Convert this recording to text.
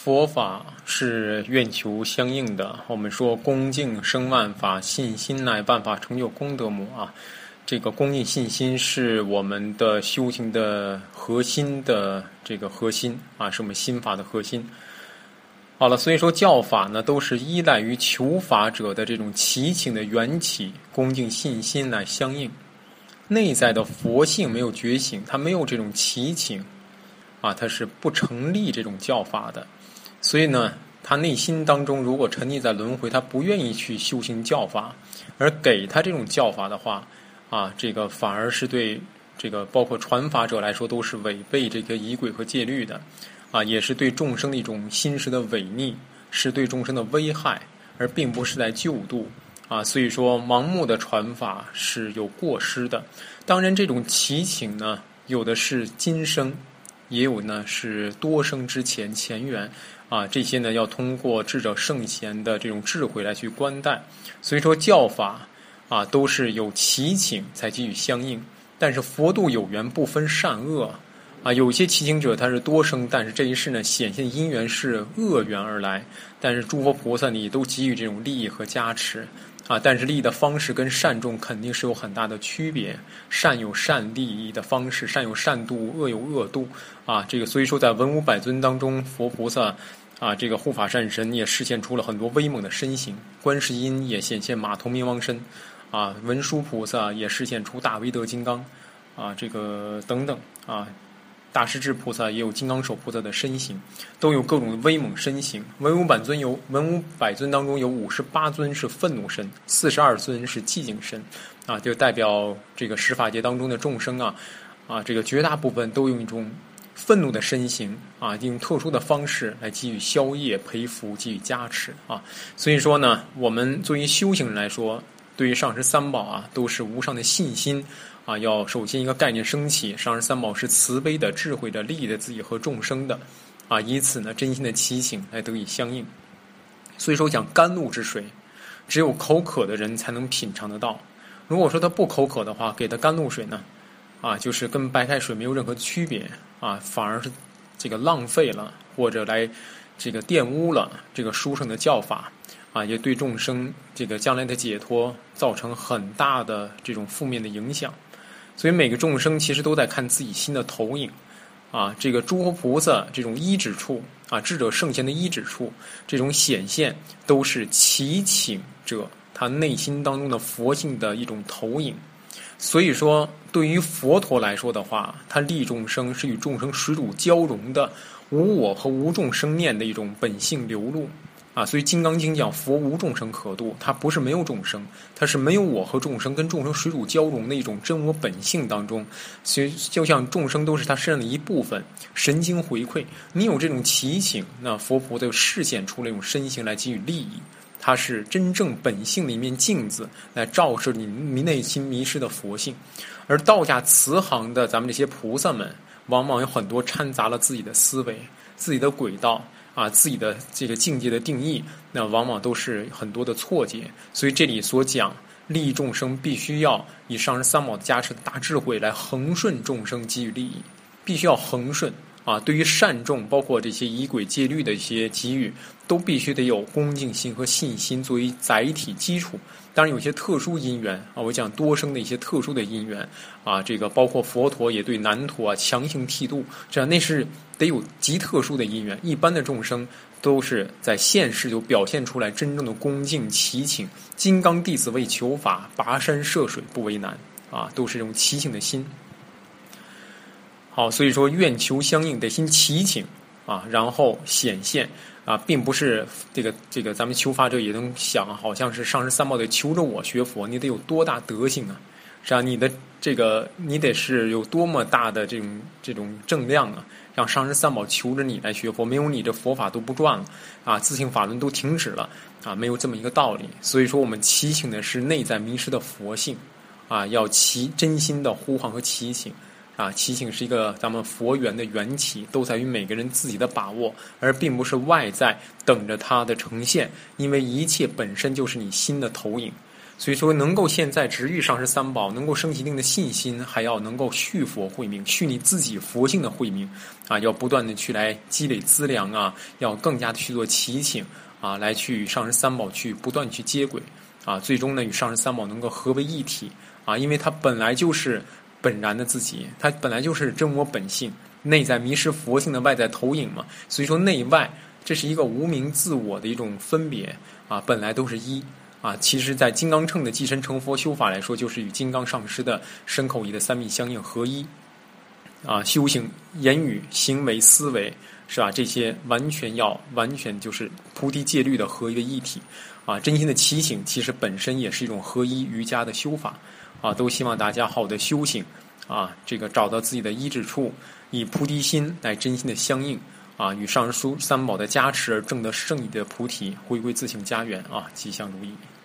佛法是愿求相应的。我们说恭敬生万法，信心乃万法成就功德母啊。这个恭敬信心是我们的修行的核心的这个核心啊，是我们心法的核心。好了，所以说教法呢，都是依赖于求法者的这种祈请的缘起，恭敬信心来相应。内在的佛性没有觉醒，它没有这种祈请啊，它是不成立这种教法的。所以呢，他内心当中如果沉溺在轮回，他不愿意去修行教法，而给他这种教法的话啊，这个反而是对这个包括传法者来说都是违背这个仪轨和戒律的啊，也是对众生的一种心识的违逆，是对众生的危害，而并不是在救度啊。所以说盲目的传法是有过失的。当然这种祈请呢，有的是今生，也有呢是多生之前前缘啊，这些呢要通过智者圣贤的这种智慧来去观待。所以说教法啊都是有祈请才给予相应，但是佛度有缘不分善恶啊，有些祈请者他是多生，但是这一世呢显现因缘是恶缘而来，但是诸佛菩萨你都给予这种利益和加持啊，但是利益的方式跟善众肯定是有很大的区别，善有善利益的方式，善有善度，恶有恶度啊。这个所以说在文武百尊当中，佛菩萨啊，这个护法善神也示现出了很多威猛的身形，观世音也显现马头冥王身啊，文殊菩萨也示现出大威德金刚啊，这个等等啊。大势至菩萨也有金刚手菩萨的身形，都有各种威猛身形。文武百尊当中有58尊是愤怒身，42尊是寂静身啊，就代表这个十法界当中的众生啊，这个绝大部分都用一种愤怒的身形啊，用特殊的方式来给予消业、培福、给予加持啊。所以说呢，我们作为修行人来说，对于上师三宝啊，都是无上的信心啊，要首先一个概念升起，上师三宝是慈悲的、智慧的、利益的自己和众生的啊，以此呢真心的祈请来得以相应。所以说讲甘露之水，只有口渴的人才能品尝得到。如果说他不口渴的话，给他甘露水呢啊，就是跟白开水没有任何区别啊，反而是这个浪费了，或者来这个玷污了这个殊胜的教法啊，也对众生这个将来的解脱造成很大的这种负面的影响。所以每个众生其实都在看自己心的投影啊，这个诸佛菩萨这种依止处啊，智者圣贤的依止处，这种显现都是祈请者他内心当中的佛性的一种投影。所以说对于佛陀来说的话，他利众生是与众生水乳交融的无我和无众生念的一种本性流露啊，所以《金刚经》讲佛无众生可度，它不是没有众生，它是没有我和众生跟众生水乳交融的一种真我本性当中。所以就像众生都是他身上的一部分，神经回馈，你有这种祈请，那佛菩萨就示现出了一种身形来给予利益。它是真正本性的一面镜子，来照射你内心迷失的佛性。而道家慈航的咱们这些菩萨们，往往有很多掺杂了自己的思维、自己的轨道啊，自己的这个境界的定义，那往往都是很多的错解。所以这里所讲利益众生，必须要以上师三宝加持的大智慧来恒顺众生，给予利益，必须要恒顺啊。对于善众，包括这些仪轨戒律的一些给予，都必须得有恭敬心和信心作为载体基础。当然有些特殊因缘啊，我讲多生的一些特殊的因缘啊，这个包括佛陀也对难陀强行剃度，这样那是得有极特殊的因缘。一般的众生都是在现世就表现出来真正的恭敬祈请，金刚弟子为求法，跋山涉水不为难啊，都是这种祈请的心。好，所以说愿求相应得先祈请啊，然后显现啊，并不是这个咱们求法者也能想好像是上师三宝得求着我学佛，你得有多大德行啊，是吧？你的这个你得是有多么大的这种正量啊，让上师三宝求着你来学佛，没有你这佛法都不转了啊，自性法轮都停止了啊，没有这么一个道理。所以说我们祈请的是内在迷失的佛性啊，要真心的呼唤和祈请啊，祈请是一个咱们佛缘的缘起，都在于每个人自己的把握，而并不是外在等着它的呈现，因为一切本身就是你心的投影。 所以说，能够现在直遇上师三宝，能够升起一定的信心，还要能够续佛慧命，续你自己佛性的慧命啊，要不断的去来积累资粮啊，要更加的去做祈请啊，来去与上师三宝去不断去接轨啊，最终呢与上师三宝能够合为一体啊，因为它本来就是本然的自己，它本来就是真我本性，内在迷失佛性的外在投影嘛，所以说内外这是一个无名自我的一种分别啊，本来都是一啊，其实在金刚乘的即身成佛修法来说，就是与金刚上师的身口意的三密相应合一啊，修行言语行为思维是吧，这些完全就是菩提戒律的合一的一体啊，真心的祈请其实本身也是一种合一瑜伽的修法啊，都希望大家好的修行啊，这个找到自己的一致处，以菩提心来真心的相应啊，与上师三宝的加持而证得圣意的菩提，回归自性家园啊，吉祥如意。